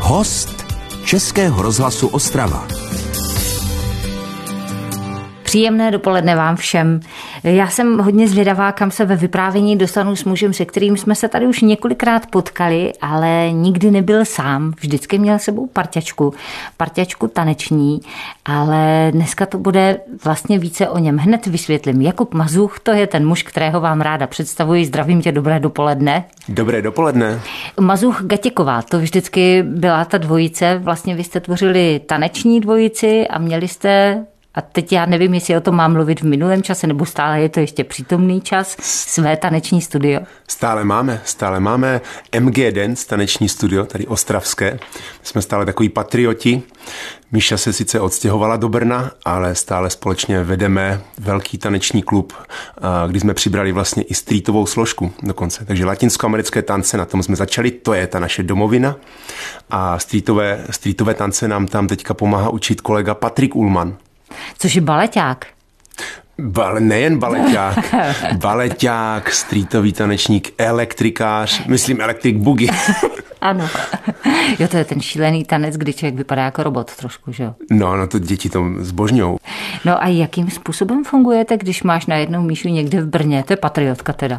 Host Českého rozhlasu Ostrava. Příjemné dopoledne vám všem. Já jsem hodně zvědavá, kam se ve vyprávění dostanu s mužem, se kterým jsme se tady už několikrát potkali, ale nikdy nebyl sám. Vždycky měl sebou parťačku taneční, ale dneska to bude vlastně více o něm. Hned vysvětlím. Jakub Mazuch, to je ten muž, kterého vám ráda představuji. Zdravím tě, dobré dopoledne. Dobré dopoledne. Mazuch Gatěková, to vždycky byla ta dvojice. Vlastně vy jste tvořili taneční dvojici a měli jste... A teď já nevím, jestli o tom mám mluvit v minulém čase, nebo stále je to ještě přítomný čas, své taneční studio. Stále máme MG Dance, taneční studio, tady ostravské. My jsme stále takový patrioti. Míša se sice odstěhovala do Brna, ale stále společně vedeme velký taneční klub, kdy jsme přibrali vlastně i streetovou složku dokonce. Takže latinskoamerické tance, na tom jsme začali, to je ta naše domovina. A streetové tance nám tam teďka pomáhá učit kolega Patrik Ullman. Což je baleťák. Nejen baleťák, streetový tanečník, elektrikář, myslím electric boogie. Ano. Jo, to je ten šílený tanec, kdy člověk vypadá jako robot trošku, že jo? No, to děti to zbožňujou. No a jakým způsobem fungujete, když máš najednou Míšu někde v Brně? To je patriotka teda.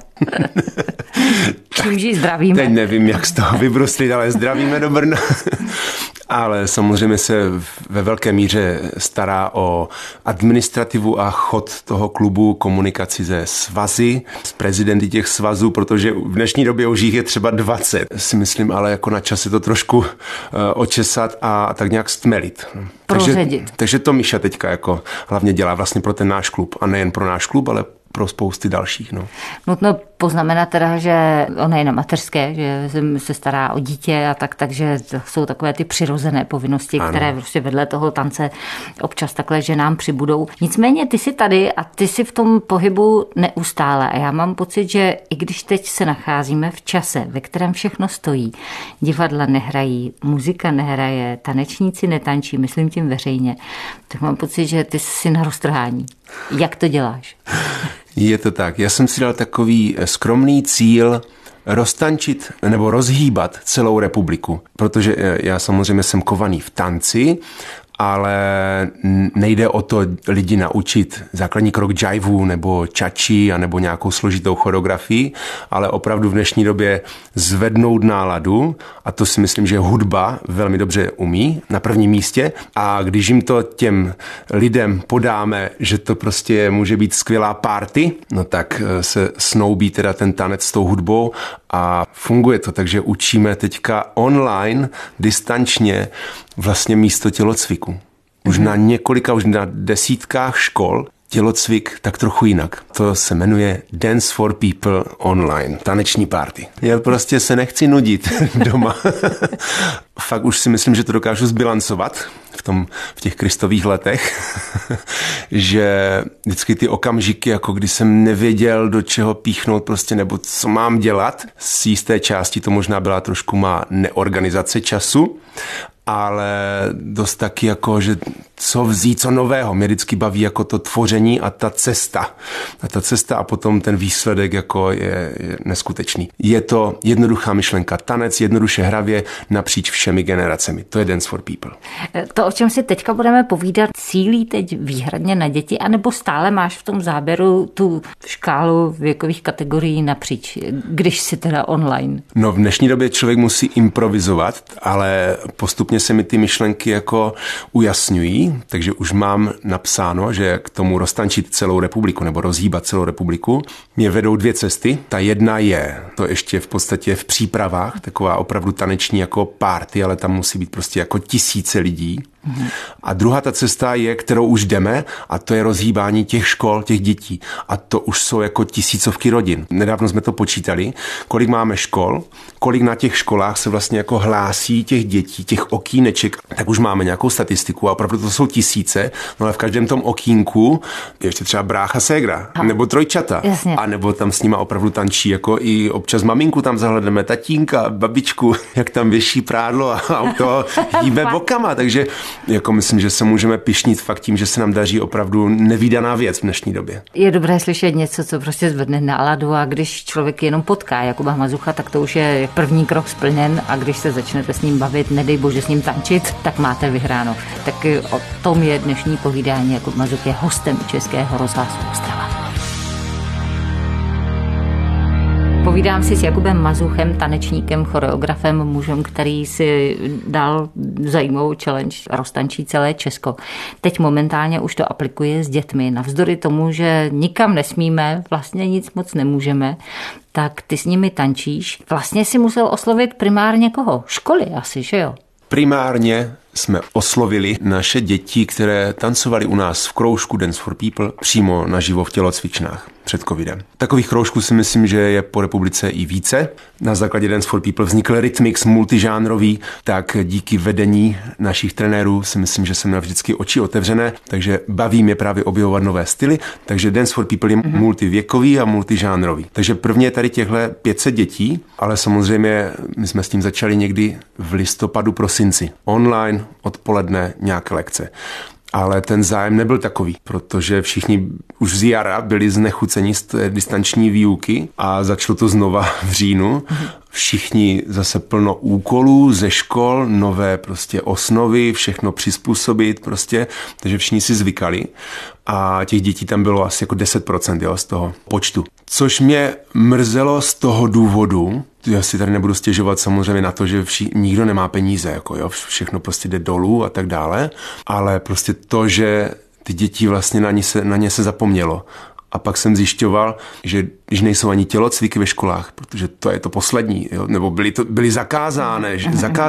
Čímž ji zdravíme. Teď nevím, jak z toho vybruslit, ale zdravíme do Brna. Ale samozřejmě se ve velké míře stará o administrativu a chod toho klubu, komunikaci se svazy, s prezidenty těch svazů, protože v dnešní době už jich je třeba 20. Si myslím, ale jako na čase to trošku očesat a tak nějak stmelit. Takže to Míša teďka jako hlavně dělá vlastně pro ten náš klub. A nejen pro náš klub, ale pro spousty dalších. Nutno poznamenat teda, že ona je na mateřské, že se stará o dítě a takže to jsou takové ty přirozené povinnosti, ano, které prostě vedle toho tance občas takhle ženám přibudou. Nicméně ty jsi tady a ty jsi v tom pohybu neustále a já mám pocit, že i když teď se nacházíme v čase, ve kterém všechno stojí, divadla nehrají, muzika nehraje, tanečníci netančí, myslím tím veřejně, tak mám pocit, že ty jsi na roztrhání. Jak to děláš? Je to tak. Já jsem si dal takový skromný cíl roztančit nebo rozhýbat celou republiku, protože já samozřejmě jsem kovaný v tanci, ale nejde o to lidi naučit základní krok jivu nebo čači a nebo nějakou složitou choreografii, ale opravdu v dnešní době zvednout náladu a to si myslím, že hudba velmi dobře umí na prvním místě a když jim to těm lidem podáme, že to prostě může být skvělá party, no tak se snoubí teda ten tanec s tou hudbou a funguje to, takže učíme teďka online, distančně vlastně místo tělocviku. Už na desítkách škol tělocvik tak trochu jinak. To se jmenuje Dance for People Online, taneční party. Já prostě se nechci nudit doma. Fakt už si myslím, že to dokážu zbilancovat v těch kristových letech, že vždycky ty okamžiky, jako když jsem nevěděl, do čeho píchnout prostě, nebo co mám dělat, z jisté části to možná byla trošku má neorganizace času, ale dost taky jako, že co vzít, co nového. Mě vždycky baví jako to tvoření a ta cesta. A potom ten výsledek jako je neskutečný. Je to jednoduchá myšlenka. Tanec jednoduše hravě napříč všemi generacemi. To je Dance for People. To, o čem si teďka budeme povídat, cílí teď výhradně na děti, anebo stále máš v tom záběru tu škálu věkových kategorií napříč, když si teda online? No v dnešní době člověk musí improvizovat, ale postupně se mi ty myšlenky jako ujasňují, takže už mám napsáno, že k tomu roztančit celou republiku nebo rozhýbat celou republiku mě vedou dvě cesty. Ta jedna je, to ještě v podstatě v přípravách, taková opravdu taneční jako party, ale tam musí být prostě jako tisíce lidí. A druhá ta cesta je, kterou už jdeme, a to je rozhýbání těch škol, těch dětí. A to už jsou jako tisícovky rodin. Nedávno jsme to počítali, kolik máme škol, kolik na těch školách se vlastně jako hlásí těch dětí, těch okýneček, tak už máme nějakou statistiku a opravdu to jsou tisíce, no ale v každém tom okýnku je ještě třeba brácha, ségra, nebo trojčata. Jasně. A nebo tam s nima opravdu tančí, jako i občas maminku tam zahledneme, tatínka, babičku, jak tam věší prádlo a auto hýbe bokama, takže jako myslím, že se můžeme pyšnit fakt tím, že se nám daří opravdu nevídaná věc v dnešní době. Je dobré slyšet něco, co prostě zvedne náladu, a když člověk jenom potká Jakuba Mazucha, tak to už je první krok splněn, a když se začnete s ním bavit, nedej bože s ním tančit, tak máte vyhráno. Tak o tom je dnešní povídání. Jakub Mazuk je hostem Českého rozhlasu Ostrava. Povídám si s Jakubem Mazuchem, tanečníkem, choreografem, mužem, který si dal zajímavou challenge, roztančí celé Česko. Teď momentálně už to aplikuje s dětmi. Navzdory tomu, že nikam nesmíme, vlastně nic moc nemůžeme, tak ty s nimi tančíš. Vlastně si musel oslovit primárně koho? Školy asi, že jo? Primárně jsme oslovili naše děti, které tancovaly u nás v kroužku Dance for People přímo naživo v tělocvičnách před covidem. Takových kroužků si myslím, že je po republice i více. Na základě Dance for People vznikl rytmix multižánrový, tak díky vedení našich trenérů si myslím, že jsem měl vždycky oči otevřené, takže baví mě právě objevovat nové styly, takže Dance for People je multivěkový a multižánrový. Takže prvně je tady těchto 500 dětí, ale samozřejmě my jsme s tím začali někdy v listopadu, prosinci. Online, odpoledne, nějaké lekce. Ale ten zájem nebyl takový, protože všichni už z jara byli znechuceni z té distanční výuky a začalo to znova v říjnu. Všichni zase plno úkolů ze škol, nové prostě osnovy, všechno přizpůsobit prostě, takže všichni si zvykali a těch dětí tam bylo asi jako 10%, jo, z toho počtu. Což mě mrzelo z toho důvodu, já si tady nebudu stěžovat samozřejmě na to, že nikdo nemá peníze, jako jo, všechno prostě jde dolů a tak dále, ale prostě to, že ty děti vlastně na ně se zapomnělo. A pak jsem zjišťoval, že když nejsou ani tělocviky ve školách, protože to je to poslední, jo, nebo byly zakázány,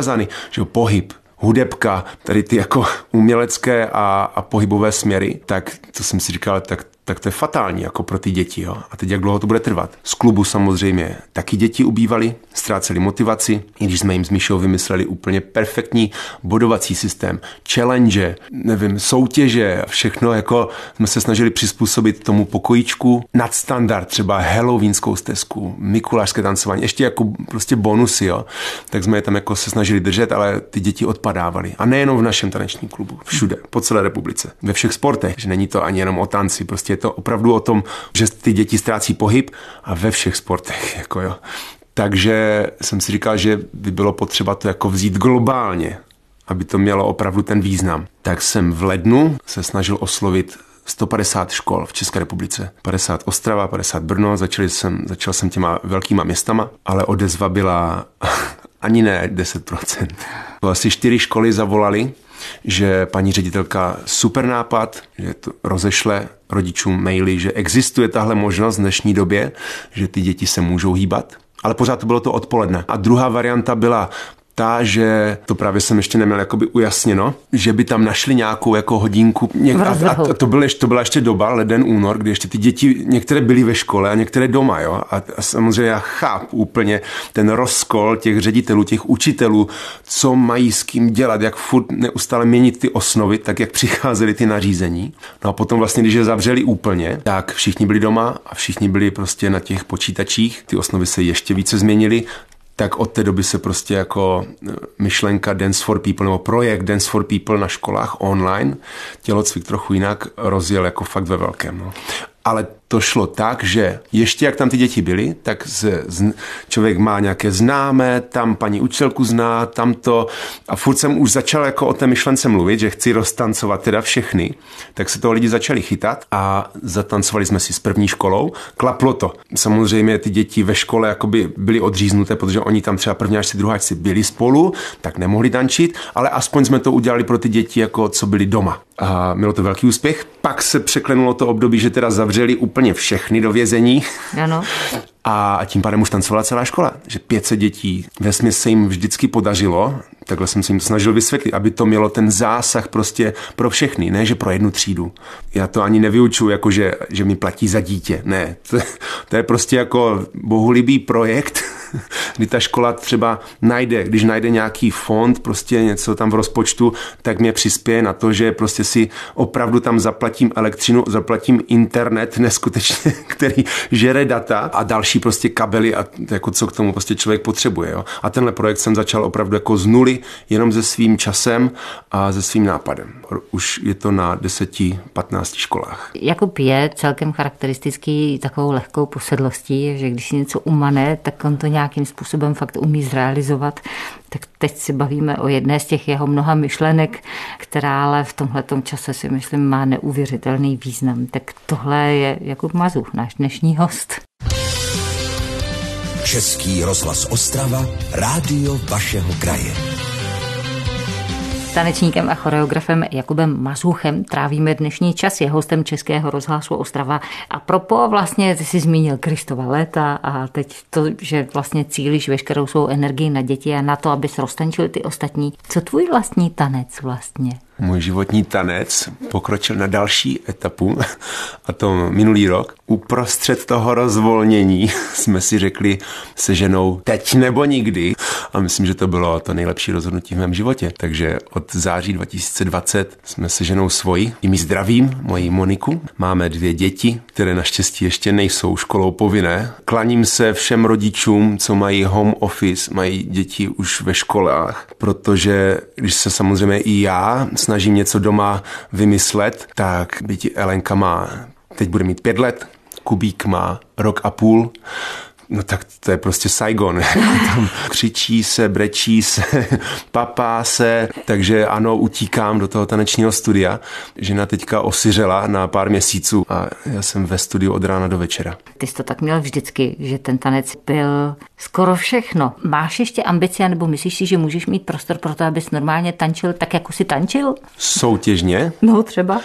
že pohyb, hudebka, tady ty jako umělecké a pohybové směry, tak to jsem si říkal, tak to je fatální jako pro ty děti. Jo? A teď jak dlouho to bude trvat? Z klubu samozřejmě taky děti ubývaly, ztráceli motivaci, i když jsme jim s Míšou vymysleli úplně perfektní bodovací systém, challenge, nevím, soutěže, všechno jako jsme se snažili přizpůsobit tomu pokojíčku, nadstandard, třeba halloweenskou stezku, mikulášské tancování, ještě jako prostě bonusy, jo? Tak jsme je tam jako se snažili držet, ale ty děti odpadávaly. A nejenom v našem tanečním klubu, všude, po celé republice, ve všech sportech, že není to ani jenom o tanci, prostě je to opravdu o tom, že ty děti ztrácí pohyb a ve všech sportech, jako jo. Takže jsem si říkal, že by bylo potřeba to jako vzít globálně, aby to mělo opravdu ten význam. Tak jsem v lednu se snažil oslovit 150 škol v České republice. 50 Ostrava, 50 Brno, začal jsem těma velkýma městama, ale odezva byla ani ne 10%. Asi 4 školy zavolali, že paní ředitelka super nápad, že to rozešle rodičům maily, že existuje tahle možnost v dnešní době, že ty děti se můžou hýbat, ale pořád to bylo to odpoledne. A druhá varianta byla ta, že to právě jsem ještě neměl jakoby ujasněno, že by tam našli nějakou jako hodinku. A to byla ještě doba, leden, únor, kdy ještě ty děti, některé byly ve škole a některé doma, jo. A samozřejmě já chápu úplně ten rozkol těch ředitelů, těch učitelů, co mají s kým dělat, jak furt neustále měnit ty osnovy, tak jak přicházely ty nařízení. No a potom vlastně, když je zavřeli úplně, tak všichni byli doma a všichni byli prostě na těch počítačích. Ty osnovy se ještě více změnily. Tak od té doby se prostě jako myšlenka Dance for People nebo projekt Dance for People na školách online, tělocvik trochu jinak, rozjel jako fakt ve velkém. No. Ale to šlo tak, že ještě jak tam ty děti byly, tak člověk má nějaké známé, tam paní učitelku zná, tamto a furt jsem už začal jako o té myšlence mluvit, že chci roztancovat teda všechny, tak se toho lidi začali chytat a zatancovali jsme si s první školou, klaplo to. Samozřejmě ty děti ve škole jakoby byly odříznuté, protože oni tam třeba prvňáčci, druháčci byli spolu, tak nemohli tančit, ale aspoň jsme to udělali pro ty děti, jako co byli doma. A mělo to velký úspěch. Pak se překlenulo to období, že teda zavřeli úplně všechny do vězení. Ano. A tím pádem už tancovala celá škola. Že 500 dětí, vesměs se jim vždycky podařilo, takhle jsem se jim snažil vysvětlit, aby to mělo ten zásah prostě pro všechny, ne že pro jednu třídu. Já to ani nevyučuji, jako že mi platí za dítě. Ne, to je prostě jako bohulibý projekt, kdy ta škola třeba když najde nějaký fond, prostě něco tam v rozpočtu, tak mě přispěje na to, že prostě si opravdu tam zaplatím elektřinu, zaplatím internet neskutečně, který žere data a další prostě kabely a jako co k tomu prostě člověk potřebuje. Jo? A tenhle projekt jsem začal opravdu jako z nuly, jenom se svým časem a se svým nápadem. Už je to na 10-15 školách. Jakub je celkem charakteristický takovou lehkou posedlostí, že když si něco umane, tak on to nějakým způsobem fakt umí zrealizovat. Tak teď si bavíme o jedné z těch jeho mnoha myšlenek, která ale v tomhletom čase si myslím má neuvěřitelný význam. Tak tohle je Jakub Mazuch, náš dnešní host. Český rozhlas Ostrava, rádio vašeho kraje. Tanečníkem a choreografem Jakubem Mazuchem trávíme dnešní čas, je hostem Českého rozhlasu Ostrava. A propo vlastně ty jsi zmínil Kristova léta a teď to, že vlastně cílíš veškerou svou energii na děti a na to, abys roztančil ty ostatní. Co tvůj vlastní tanec vlastně? Můj životní tanec pokročil na další etapu, a to minulý rok. Uprostřed toho rozvolnění jsme si řekli se ženou teď nebo nikdy. A myslím, že to bylo to nejlepší rozhodnutí v mém životě. Takže od září 2020 jsme se ženou svojí, i mi zdravím, moji Moniku. Máme 2 děti, které naštěstí ještě nejsou školou povinné. Klaním se všem rodičům, co mají home office, mají děti už ve školách, protože když se samozřejmě i já snažím něco doma vymyslet, tak byť Elenka teď bude mít 5 let, Kubík má 1,5 roku, no tak to je prostě Saigon. Tam křičí se, brečí se, papá se, takže ano, utíkám do toho tanečního studia. Žena teďka osiřela na pár měsíců a já jsem ve studiu od rána do večera. Ty jsi to tak měl vždycky, že ten tanec byl skoro všechno. Máš ještě ambice, nebo myslíš si, že můžeš mít prostor pro to, abys normálně tančil tak, jako si tančil? Soutěžně? No třeba.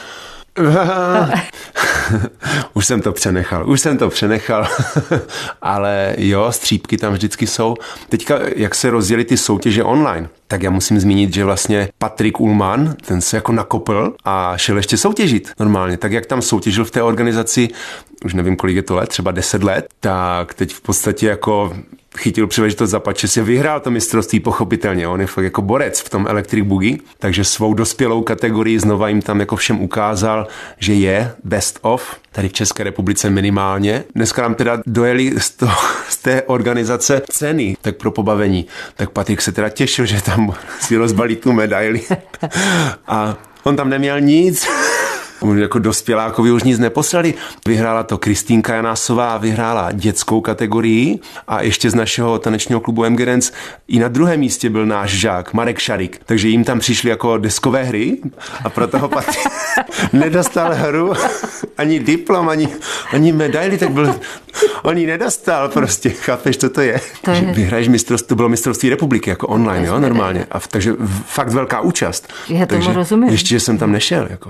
Už jsem to přenechal, ale jo, střípky tam vždycky jsou. Teďka, jak se rozjeli ty soutěže online, tak já musím zmínit, že vlastně Patrik Ullmann, ten se jako nakopl a šel ještě soutěžit normálně. Tak jak tam soutěžil v té organizaci, už nevím, kolik je to let, třeba 10 let, tak teď v podstatě jako chytil příležitost zapače, si vyhrál to mistrovství pochopitelně. On je fakt jako borec v tom Electric Boogie, takže svou dospělou kategorii znova jim tam jako všem ukázal, že je best of, tady v České republice minimálně. Dneska nám teda dojeli z té organizace ceny, tak pro pobavení. Tak Patrik se teda těšil, že tam si rozbalí tu medaili. A on tam neměl nic. Jako dospělákovi už nic neposlali. Vyhrála to Kristýnka Janásová, vyhrála dětskou kategorii a ještě z našeho tanečního klubu MG Dance i na druhém místě byl náš žák Marek Šarik. Takže jim tam přišly jako deskové hry a pro toho Patrik nedostal hru, ani diplom, ani medaili, tak on ji nedostal prostě, chápeš, co to je? Vyhraješ mistrovství, to bylo mistrovství republiky jako online, jo, normálně. A takže fakt velká účast. Já tomu rozumím. Ještě, že jsem tam nešel, jako.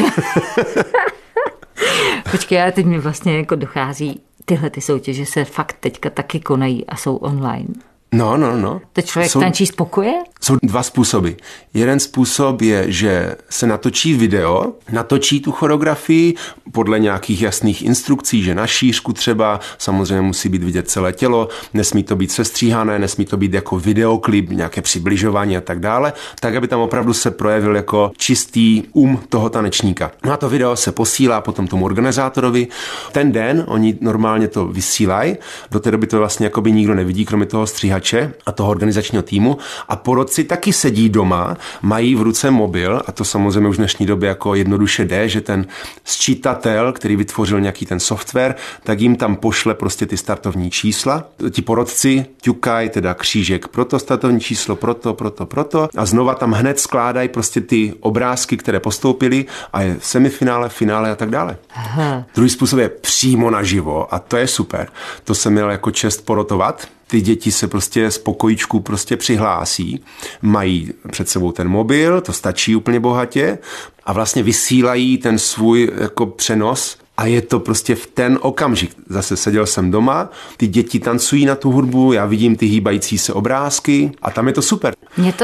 Počkej, ale teď mi vlastně jako dochází, tyhle ty soutěže se fakt teďka taky konají a jsou online. No. To člověk tančí z pokoje? Jsou 2 způsoby. Jeden způsob je, že se natočí video, natočí tu choreografii podle nějakých jasných instrukcí, že na šířku třeba, samozřejmě musí být vidět celé tělo, nesmí to být sestříhané, nesmí to být jako videoklip, nějaké přibližování a tak dále, tak, aby tam opravdu se projevil jako čistý toho tanečníka. No a to video se posílá potom tomu organizátorovi. Ten den oni normálně to vysílají, do té doby to vlastně jakoby nikdo nevidí, kromě toho stříhače a toho organizačního týmu a porotci taky sedí doma, mají v ruce mobil a to samozřejmě už v dnešní době jako jednoduše jde, že ten sčítatel, který vytvořil nějaký ten software, tak jim tam pošle prostě ty startovní čísla. Ti porotci ťukají teda křížek pro to startovní číslo, proto a znova tam hned skládají prostě ty obrázky, které postoupily a je semifinále, finále a tak dále. Aha. Druhý způsob je přímo naživo a to je super. To jsem měl jako čest porotovat. Ty děti se prostě z pokojíčku prostě přihlásí, mají před sebou ten mobil, to stačí úplně bohatě a vlastně vysílají ten svůj jako přenos a je to prostě v ten okamžik. Zase seděl jsem doma, ty děti tancují na tu hudbu, já vidím ty hýbající se obrázky a tam je to super. Mě to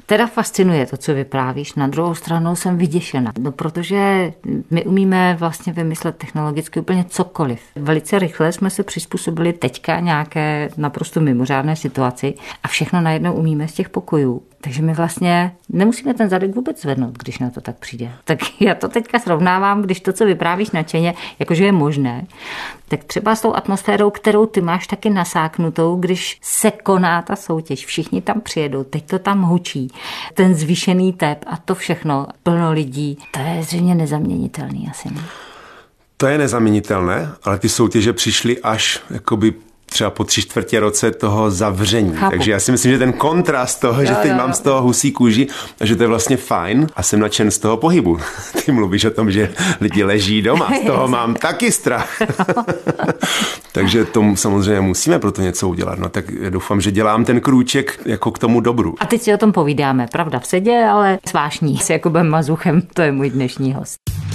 teda fascinuje to, co vyprávíš. Na druhou stranu jsem vyděšena, protože my umíme vlastně vymyslet technologicky úplně cokoliv. Velice rychle jsme se přizpůsobili teďka nějaké naprosto mimořádné situaci a všechno najednou umíme z těch pokojů. Takže my vlastně nemusíme ten zadek vůbec zvednout, když na to tak přijde. Tak já to teďka srovnávám, když to, co vyprávíš nadšeně, jakože je možné, tak třeba s tou atmosférou, kterou ty máš taky nasáknutou, když se koná ta soutěž, všichni tam přijedou, teď to tam hučí, ten zvýšený tep a to všechno, plno lidí, to je zřejmě nezaměnitelný asi. Ne? To je nezaměnitelné, ale ty soutěže přišly až jakoby třeba po 3/4 roce toho zavření. Chápu. Takže já si myslím, že ten kontrast toho, že teď mám z toho husí kůži a že to je vlastně fajn a jsem nadšen z toho pohybu. Ty mluvíš o tom, že lidi leží doma, z toho mám taky strach. Takže tomu samozřejmě musíme pro to něco udělat. No tak doufám, že dělám ten krůček jako k tomu dobru. A teď si o tom povídáme, pravda v sedě, ale svášní s Jakubem Mazuchem, to je můj dnešní host.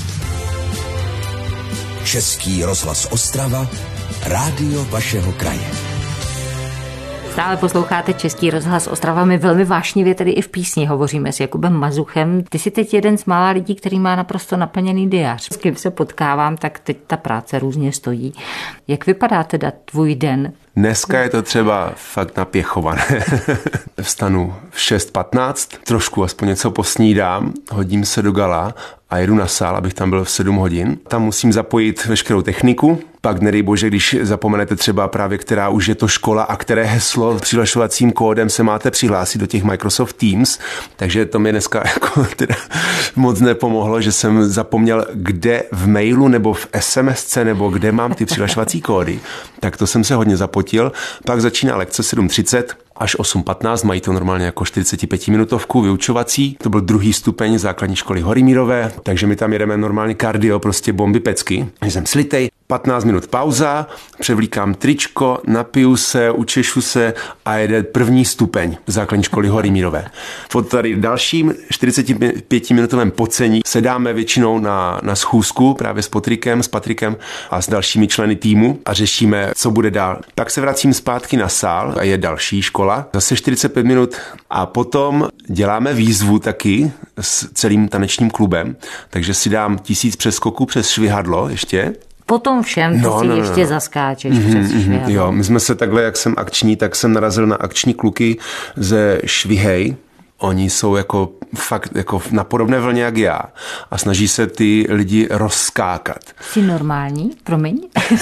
Český rozhlas Ostrava, rádio vašeho kraje. Stále posloucháte Český rozhlas Ostrava, my velmi vášnivě tedy i v písni hovoříme s Jakubem Mazuchem. Ty jsi teď jeden z mála lidí, který má naprosto naplněný diář. S kým se potkávám, tak teď ta práce různě stojí. Jak vypadá teda tvůj den? Dneska je to třeba fakt napěchované. Vstanu v 6:15, trošku aspoň něco posnídám, hodím se do gala a jedu na sál, abych tam byl v 7 hodin. Tam musím zapojit veškerou techniku, pak nedej bože, když zapomenete třeba právě, která už je to škola a které heslo přihlašovacím kódem se máte přihlásit do těch Microsoft Teams, takže to mi dneska jako teda moc nepomohlo, že jsem zapomněl, kde v mailu nebo v SMSce nebo kde mám ty přihlašovací kódy, tak to jsem se hodně zapotil. Pak začíná lekce 7:30 až 8:15, mají to normálně jako 45-minutovku vyučovací. To byl 2. stupeň základní školy Horymírové, takže my tam jedeme normálně kardio, prostě bomby pecky. Jsem slitej, 15 minut pauza, převlíkám tričko, napiju se, učešu se a jede 1. stupeň základní školy Horymírové. Po tady dalším 45-minutovém pocení sedáme většinou na schůzku právě s Patrikem a s dalšími členy týmu a řešíme, co bude dál. Pak se vracím zpátky na sál a je další škola, zase 45 minut a potom děláme výzvu taky s celým tanečním klubem, takže si dám 1000 přeskoků přes švihadlo ještě. Potom všem ty si ještě zaskáčeš přes švihadlo. Jo, my jsme se takhle, jak jsem akční, tak jsem narazil na akční kluky ze Švihej. Oni jsou jako fakt jako na podobné vlně jak já a snaží se ty lidi rozskákat. Jsi normální? Promiň.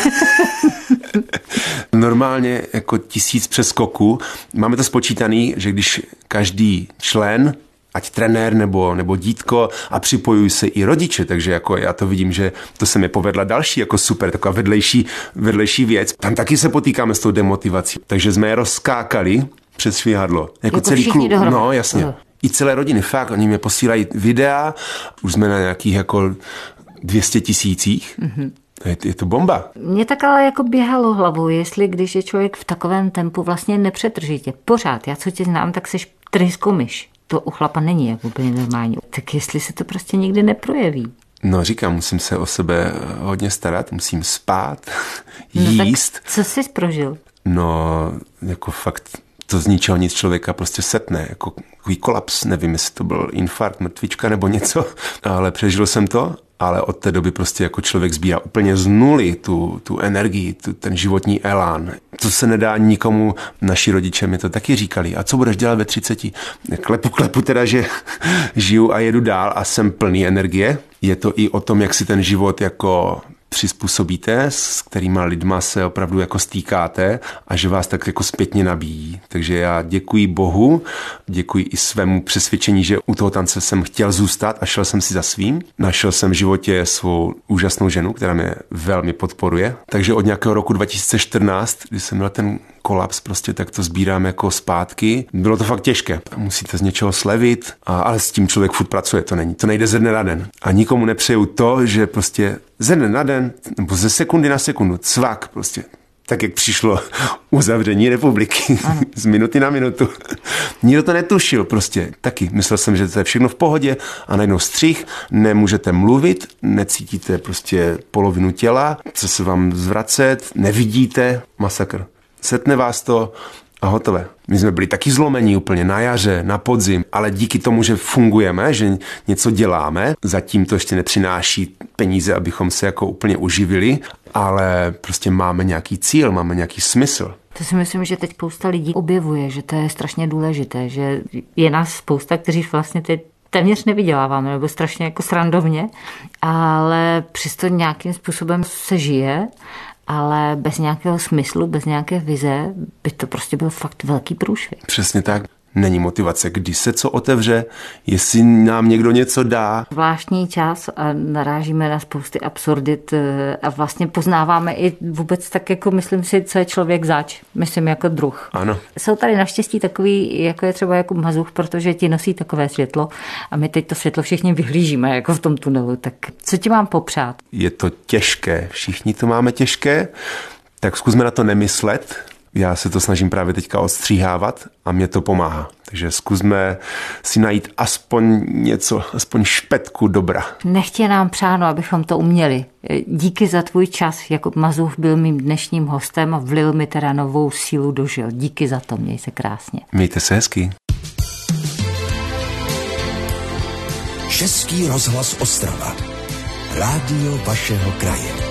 Normálně jako 1000 přeskoků. Máme to spočítaný, že když každý člen, ať trenér nebo dítko a připojují se i rodiče, takže jako já to vidím, že to se mi povedla další jako super, taková vedlejší věc. Tam taky se potýkáme s tou demotivací, takže jsme je rozskákali přes švihadlo. Jako celý klub. No, jasně. I celé rodiny, fakt, oni mě posílají videa, už jsme na nějakých jako 200 000. Mm-hmm. Je to bomba. Mně tak ale jako běhalo hlavou, jestli když je člověk v takovém tempu vlastně nepřetržitě. Pořád, já co tě znám, tak seš trysko myš. To u chlapa není jako úplně normální. Tak jestli se to prostě nikdy neprojeví. No říkám, musím se o sebe hodně starat, musím spát, jíst. Tak co jsi prožil? No, jako fakt to z ničeho nic člověka prostě setne, jako takový kolaps, nevím, jestli to byl infarkt, mrtvička nebo něco, ale přežil jsem to, ale od té doby prostě jako člověk sbírá úplně z nuly tu energii, ten životní elán. To se nedá nikomu, naši rodiče mi to taky říkali. A co budeš dělat ve 30? Klepu teda, že žiju a jedu dál a jsem plný energie. Je to i o tom, jak si ten život jako přizpůsobíte, s kterýma lidma se opravdu jako stýkáte a že vás tak jako zpětně nabíjí. Takže já děkuji Bohu, děkuji i svému přesvědčení, že u toho tance jsem chtěl zůstat a šel jsem si za svým. Našel jsem v životě svou úžasnou ženu, která mě velmi podporuje. Takže od nějakého roku 2014, kdy jsem měl ten kolaps, prostě tak to sbírám jako zpátky. Bylo to fakt těžké. Musíte z něčeho slevit, ale s tím člověk furt pracuje, to nejde ze dne na den. A nikomu nepřeju to, že prostě ze dne na den, nebo ze sekundy na sekundu, cvak prostě. Tak, jak přišlo uzavření republiky z minuty na minutu. Nikdo to netušil prostě. Taky myslel jsem, že to je všechno v pohodě a najednou střih, nemůžete mluvit, necítíte prostě polovinu těla, chce se vám zvracet, nevidíte, masakr. Setne vás to a hotové. My jsme byli taky zlomení úplně na jaře, na podzim, ale díky tomu, že fungujeme, že něco děláme, zatím to ještě nepřináší peníze, abychom se jako úplně uživili, ale prostě máme nějaký cíl, máme nějaký smysl. To si myslím, že teď spousta lidí objevuje, že to je strašně důležité, že je nás spousta, kteří vlastně teď téměř nevyděláváme, nebo strašně jako srandovně, ale přesto nějakým způsobem se žije, ale bez nějakého smyslu, bez nějaké vize by to prostě byl fakt velký průšvih. Přesně tak. Není motivace, když se co otevře, jestli nám někdo něco dá. Zvláštní čas a narážíme na spousty absurdit a vlastně poznáváme i vůbec tak jako myslím si, co je člověk zač, myslím jako druh. Ano. Jsou tady naštěstí takový, jako je třeba Jakub Mazuch, protože ti nosí takové světlo a my teď to světlo všichni vyhlížíme jako v tom tunelu, tak co ti mám popřát? Je to těžké, všichni to máme těžké, tak zkusme na to nemyslet. Já se to snažím právě teďka odstříhávat a mě to pomáhá. Takže zkusme si najít aspoň něco, aspoň špetku dobra. Nechtě nám přáno, abychom to uměli. Díky za tvůj čas. Jakub Mazuch byl mým dnešním hostem a vlil mi teda novou sílu do žil. Díky za to, měj se krásně. Mějte se hezky. Český rozhlas Ostrava. Rádio vašeho kraje.